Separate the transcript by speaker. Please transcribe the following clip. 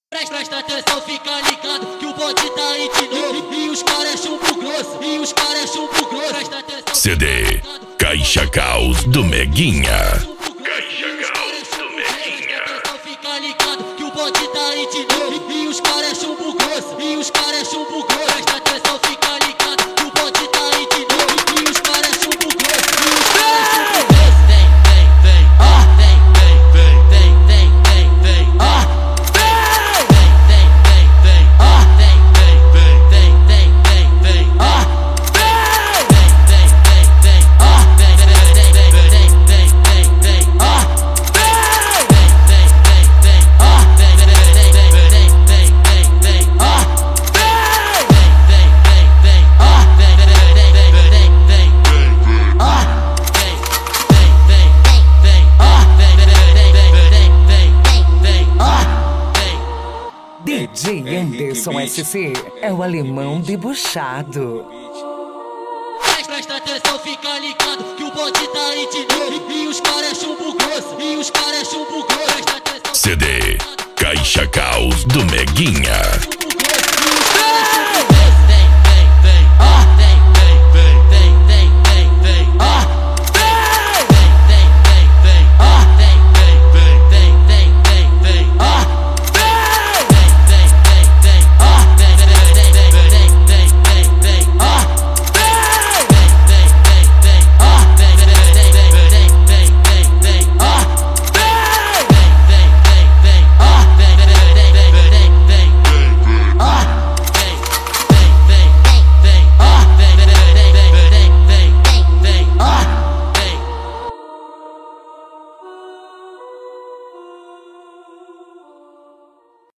Speaker 1: Presta atenção, fica ligado que o bonde tá aí de novo. E os caras é chumbo grosso, e os caras é chumbo grosso. Presta atenção.
Speaker 2: CD Caixa Caos do Meguinha.
Speaker 1: Caixa Caos do Meguinha. Presta atenção, fica ligado que o bonde tá aí de novo. E os caras é chumbo grosso, e os caras é chumbo grosso. Presta atenção, fica ligado que o bonde tá aí de novo. E os caras é chumbo grosso, e os caras é chumbo grosso.
Speaker 3: DJ Anderson SC é o alemão debochado.
Speaker 1: Presta atenção, fica ligado que o bonde tá aí de novo. E os caras é chumbo grosso, e os caras é chumbo grosso. Presta atenção.
Speaker 2: CD Caixa Caos do Meguinha.